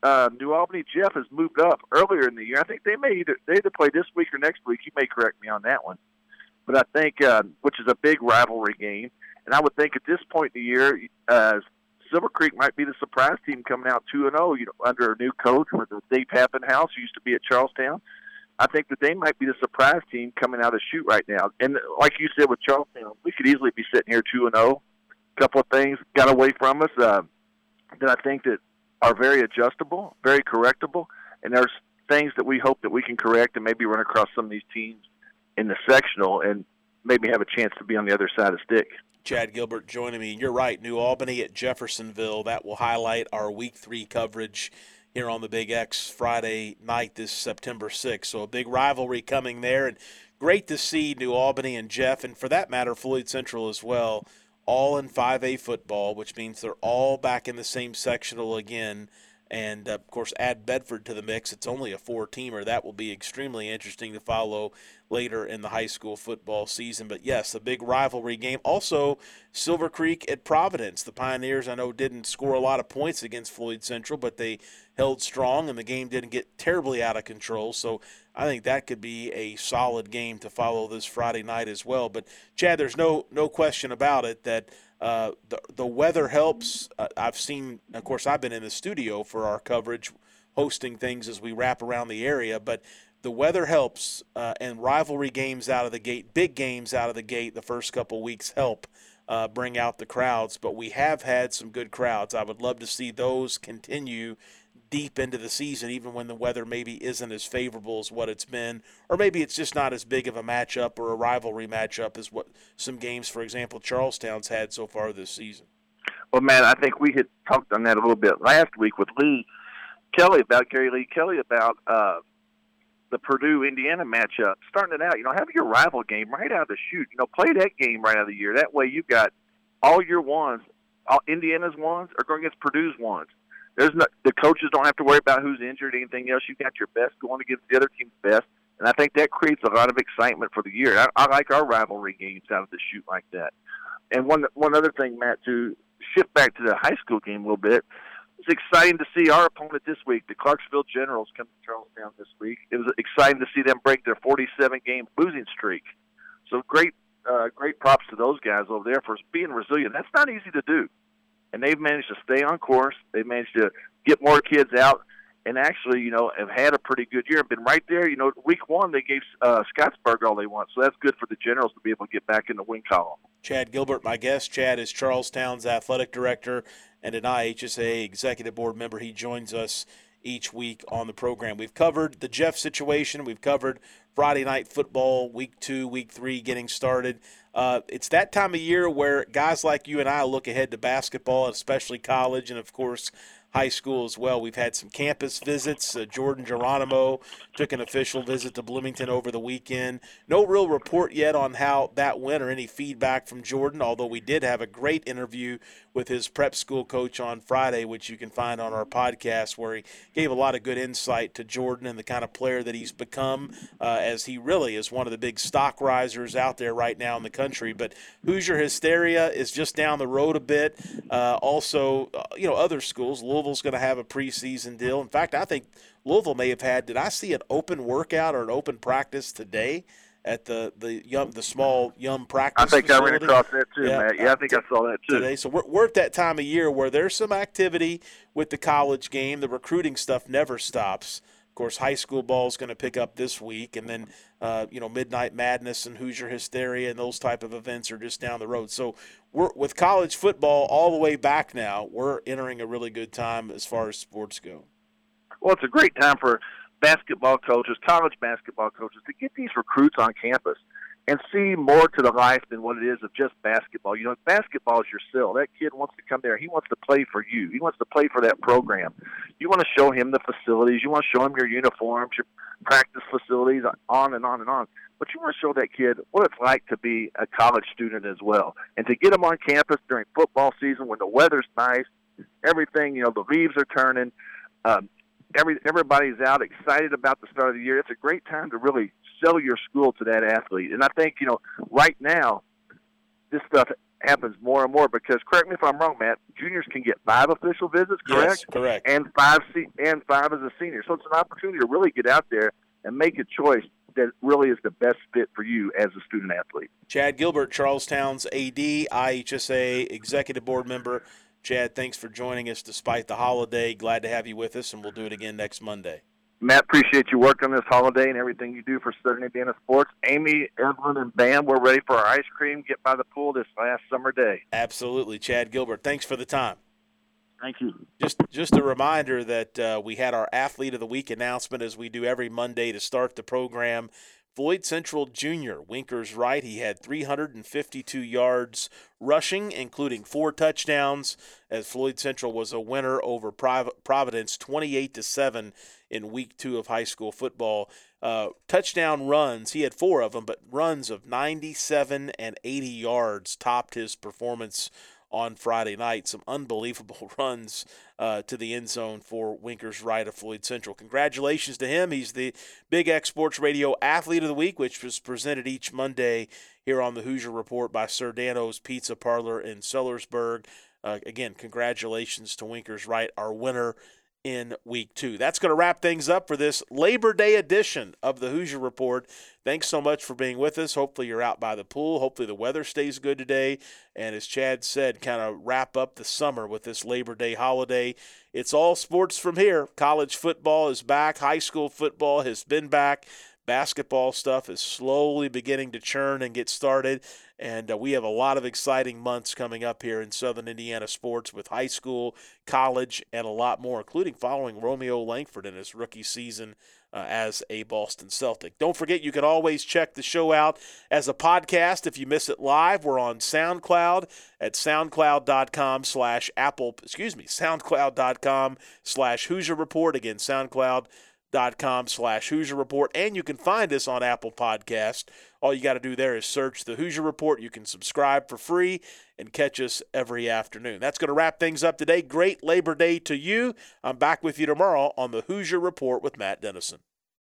S9: uh, New Albany Jeff has moved up earlier in the year. I think they may either they either play this week or next week. You may correct me on that one. But I think, uh, which is a big rivalry game, and I would think at this point in the year, uh, Silver Creek might be the surprise team coming out two and zero. You know, under a new coach with Dave Pappenhouse, who used to be at Charlestown. I think that they might be the surprise team coming out of the chute right now. And like you said with Charlestown, we could easily be sitting here two and zero. A couple of things got away from us uh, that I think that are very adjustable, very correctable, and there's things that we hope that we can correct and maybe run across some of these teams in the sectional and maybe have a chance to be on the other side of the stick.
S6: Chad Gilbert joining me. You're right, New Albany at Jeffersonville. That will highlight our week three coverage here on the Big X Friday night this September sixth. So a big rivalry coming there, and great to see New Albany and Jeff, and for that matter, Floyd Central as well, all in five A football, which means they're all back in the same sectional again. And, uh, of course, add Bedford to the mix. It's only a four-teamer. That will be extremely interesting to follow later in the high school football season. But, yes, a big rivalry game. Also, Silver Creek at Providence. The Pioneers, I know, didn't score a lot of points against Floyd Central, but they held strong, and the game didn't get terribly out of control. So I think that could be a solid game to follow this Friday night as well. But, Chad, there's no no question about it that – Uh, the the weather helps. Uh, I've seen, of course, I've been in the studio for our coverage, hosting things as we wrap around the area, but the weather helps, uh, and rivalry games out of the gate, big games out of the gate the first couple of weeks help uh, bring out the crowds, but we have had some good crowds. I would love to see those continue deep into the season, even when the weather maybe isn't as favorable as what it's been, or maybe it's just not as big of a matchup or a rivalry matchup as what some games, for example, Charlestown's had so far this season.
S9: Well, man, I think we had talked on that a little bit last week with Lee Kelly about Gary Lee Kelly about uh, the Purdue-Indiana matchup. Starting it out, you know, have your rival game right out of the chute. You know, play that game right out of the year. That way you've got all your ones, all Indiana's ones are going against Purdue's ones. There's no, the coaches don't have to worry about who's injured or anything else. You've got your best going against the other team's best, and I think that creates a lot of excitement for the year. I, I like our rivalry games out of the chute like that. And one one other thing, Matt, to shift back to the high school game a little bit, it's exciting to see our opponent this week, the Clarksville Generals, come to Charlestown this week. It was exciting to see them break their forty-seven game losing streak. So great, uh, great props to those guys over there for being resilient. That's not easy to do. And they've managed to stay on course. They've managed to get more kids out and actually, you know, have had a pretty good year and been right there. You know, week one they gave uh, Scottsburg all they want. So that's good for the Generals to be able to get back in the win column.
S6: Chad Gilbert, my guest. Chad is Charlestown's athletic director and an I H S A executive board member. He joins us each week on the program. We've covered the Jeff situation. We've covered Friday night football, week two, week three getting started. Uh, it's that time of year where guys like you and I look ahead to basketball, especially college, and, of course, high school as well. We've had some campus visits. Uh, Jordan Geronimo took an official visit to Bloomington over the weekend. No real report yet on how that went or any feedback from Jordan, although we did have a great interview with his prep school coach on Friday, which you can find on our podcast, where he gave a lot of good insight to Jordan and the kind of player that he's become, uh, as he really is one of the big stock risers out there right now in the country. But Hoosier Hysteria is just down the road a bit. Uh, also, uh, you know, other schools, Louisville's going to have a preseason deal. In fact, I think Louisville may have had, did I see an open workout or an open practice today at the the Yum, the small Yum practice
S9: I think
S6: facility?
S9: I ran across that too,
S6: yeah,
S9: Matt. Yeah, I think I saw that too.
S6: Today. So we're, we're at that time of year where there's some activity with the college game. The recruiting stuff never stops. Of course, high school ball is going to pick up this week, and then uh, you know, Midnight Madness and Hoosier Hysteria and those type of events are just down the road. So we're with college football all the way back now. We're entering a really good time as far as sports go.
S9: Well, it's a great time for basketball coaches, college basketball coaches, to get these recruits on campus and see more to the life than what it is of just basketball. You know, basketball is your sell. That kid wants to come there. He wants to play for you. He wants to play for that program. You want to show him the facilities. You want to show him your uniforms, your practice facilities, on and on and on. But you want to show that kid what it's like to be a college student as well. And to get them on campus during football season when the weather's nice, everything, you know, the leaves are turning, um, Every everybody's out excited about the start of the year. It's a great time to really sell your school to that athlete. And I think, you know, right now, this stuff happens more and more because, correct me if I'm wrong, Matt, juniors can get five official visits, correct?
S6: Yes, correct.
S9: And five se- and five as a senior. So it's an opportunity to really get out there and make a choice that really is the best fit for you as a student athlete.
S6: Chad Gilbert, Charlestown's A D, I H S A Executive Board member. Chad, thanks for joining us despite the holiday. Glad to have you with us, and we'll do it again next Monday.
S9: Matt, appreciate you working on this holiday and everything you do for Southern Indiana sports. Amy, Evelyn, and Bam, we're ready for our ice cream. Get by the pool this last summer day.
S6: Absolutely. Chad Gilbert, thanks for the time.
S9: Thank you.
S6: Just just a reminder that uh, we had our Athlete of the Week announcement as we do every Monday to start the program. Floyd Central Junior, Winkers Wright, he had three hundred fifty-two yards rushing, including four touchdowns, as Floyd Central was a winner over Providence twenty-eight to seven in week two of high school football. Uh, touchdown runs, he had four of them, but runs of ninety-seven and eighty yards topped his performance on Friday night. Some unbelievable runs uh, to the end zone for Winkers Wright of Floyd Central. Congratulations to him. He's the Big X Sports Radio Athlete of the Week, which was presented each Monday here on the Hoosier Report by Sir Dano's Pizza Parlor in Sellersburg. Uh, again, congratulations to Winkers Wright, our winner in week two. That's going to wrap things up for this Labor Day edition of the Hoosier Report. Thanks so much for being with us. Hopefully you're out by the pool. Hopefully the weather stays good today. And as Chad said, kind of wrap up the summer with this Labor Day holiday. It's all sports from here. College football is back. High school football has been back. Basketball stuff is slowly beginning to churn and get started. And uh, we have a lot of exciting months coming up here in Southern Indiana sports with high school, college, and a lot more, including following Romeo Langford in his rookie season uh, as a Boston Celtic. Don't forget, you can always check the show out as a podcast if you miss it live. We're on SoundCloud at soundcloud.com slash Apple, excuse me, soundcloud.com slash Hoosier Report. Again, SoundCloud. dot com slash Hoosier Report, and you can find us on Apple Podcast. All you got to do there is search the Hoosier Report. You can subscribe for free and catch us every afternoon. That's going to wrap things up today. Great Labor Day to you. I'm back with you tomorrow on the Hoosier Report with Matt Dennison.